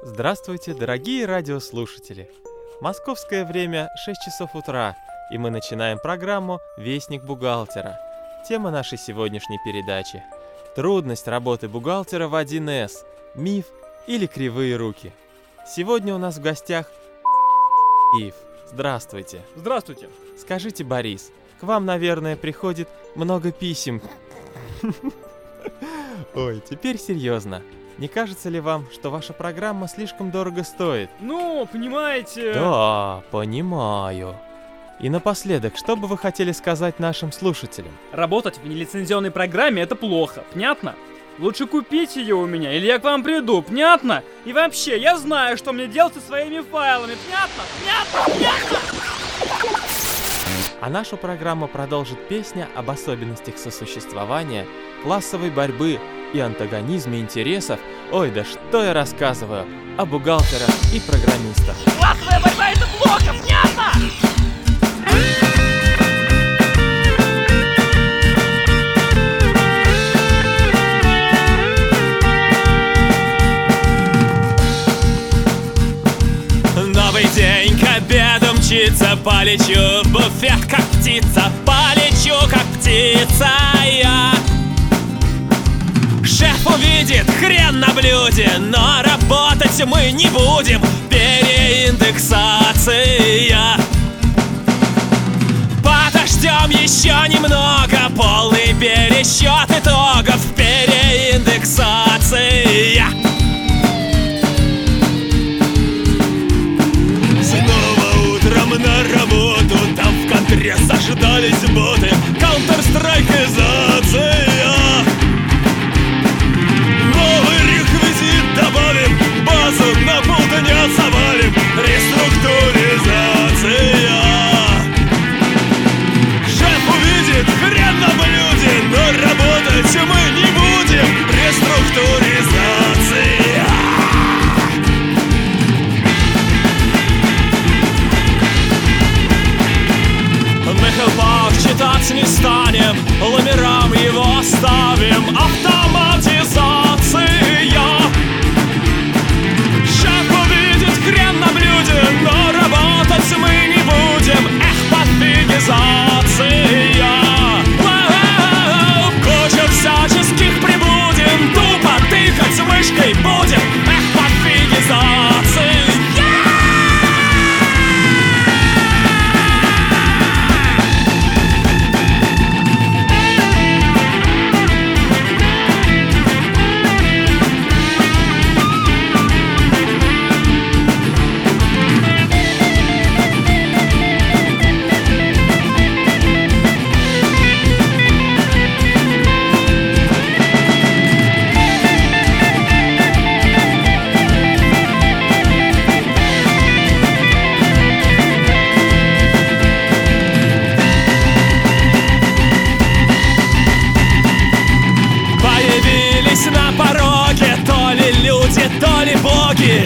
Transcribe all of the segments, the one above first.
Здравствуйте, дорогие радиослушатели! Московское время 6 часов утра, и мы начинаем программу «Вестник бухгалтера». Тема нашей сегодняшней передачи – трудность работы бухгалтера в 1С, миф или кривые руки. Сегодня у нас в гостях Ив. Здравствуйте. Здравствуйте. Скажите, Борис, к вам, наверное, приходит много писем. Ой, теперь серьезно. Не кажется ли вам, что ваша программа слишком дорого стоит? Ну, понимаете... Да, понимаю. И напоследок, что бы вы хотели сказать нашим слушателям? Работать в нелицензионной программе — это плохо, понятно? Лучше купить ее у меня, или я к вам приду, понятно? И вообще, я знаю, что мне делать со своими файлами, понятно? А нашу программу продолжит песня об особенностях сосуществования, классовой борьбы и антагонизме интересов. Ой, да что я рассказываю о бухгалтерах и программистах. Классовая борьба — это плохо, понятно? Новый день к обеду мчится, полечу в буфет как птица, полечу как птица я. Шеф увидит хрен на блюде, но работать мы не будем, переиндексация. Подождем еще немного, полный пересчет итогов, переиндексация. Снова утром на работу, там в контре заждались боты, Counter-Strikeизация. Новый реквизит добавим, базу на полдня завалим, реструктуризация. Шеф увидит хрен на блюде, но работать мы не будем, реструктуризация. Мы хелпак читать не станем, ламерам его ставим, автоматизация. Шеф увидит хрен на блюде, но работать мы не будем, пофигизация. Куча всяческих прибудем, тупо тыкать мышкой будем, пофигизация. На пороге то ли люди, то ли боги.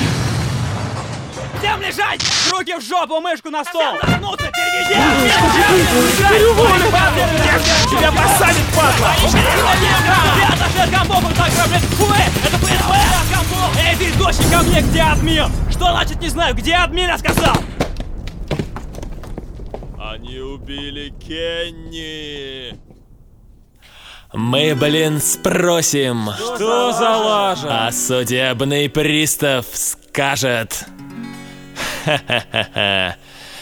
Всем лежать! Руки в жопу, мышку на стол! Заткнуться, переведи! Тебя посадят, падла! Это ФСБ! Эй, ты, дочь, ко мне, где админ? Что значит не знаю, где админ, я сказал? Они убили Кенни. Мы, блин, спросим, Что за лажа? а судебный пристав скажет: ха-ха-ха-ха,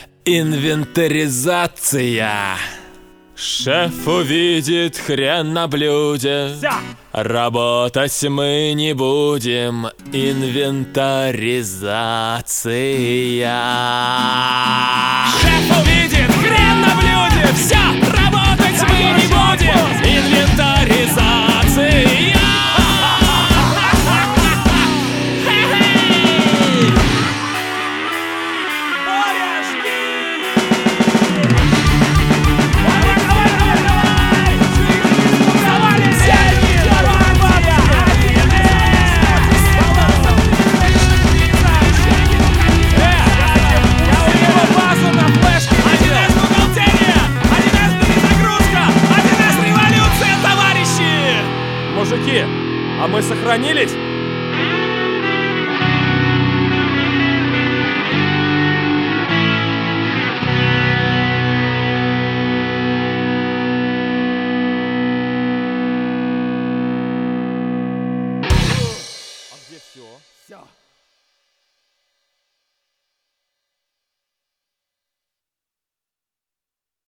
инвентаризация. Шеф увидит хрен на блюде, Вся! работать мы не будем, инвентаризация. Шеф увидит хрен на блюде, все, работать мы не будем, инвентаризация. Мужики, а мы сохранились? Все. Все.